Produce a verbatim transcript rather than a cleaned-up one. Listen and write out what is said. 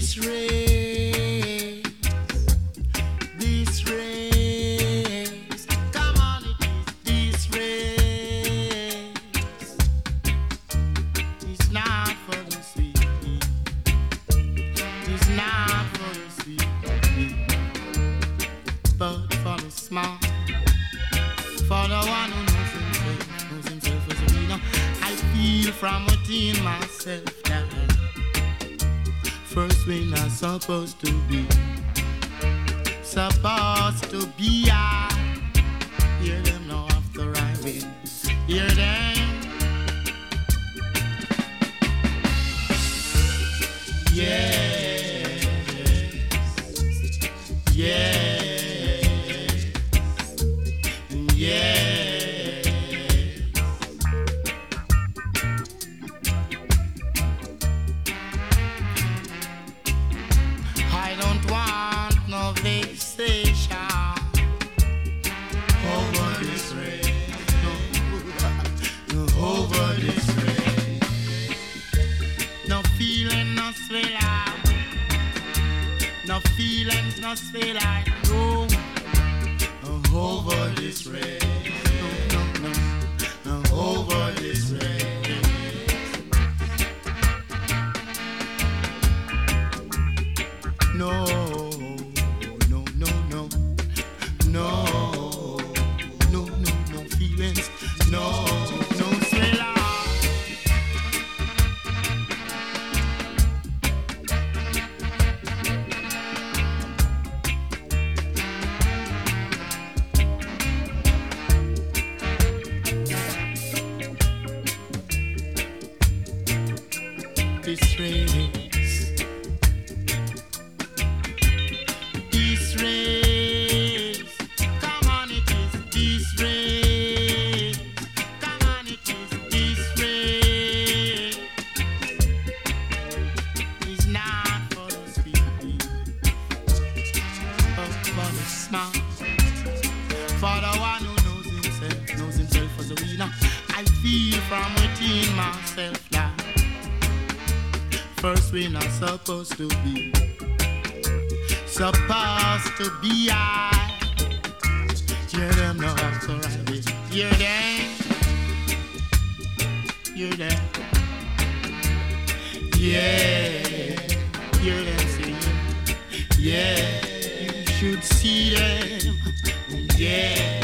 This race, this race, come on, it is this race. It's not for the sweet, it's not for the sweet, but for the smart, for the one who knows himself, knows himself as a winner. I feel from within myself that first we're not supposed to be, supposed to be I. Hear them now after I win. Hear them. Yes. Yes. Yes. I don't want no vexation over this race, no, no, over this race. No feeling, no swell, no feelings, no swell, no, no, over this race, no, no, no, no, over this race. No, no, no, no, no, no, no, no feelings, no, no thriller. This race. This race, come on, it is this race. Come on, it is this race. It's not for the sweet, but for the smart, for the one who knows himself, knows himself as a winner. I feel from within myself that first we're not supposed to be, supposed to be I. Hear them now after I win. Hear them. Hear them. Yeah. Hear them sing. Yeah. You should see them. Yeah.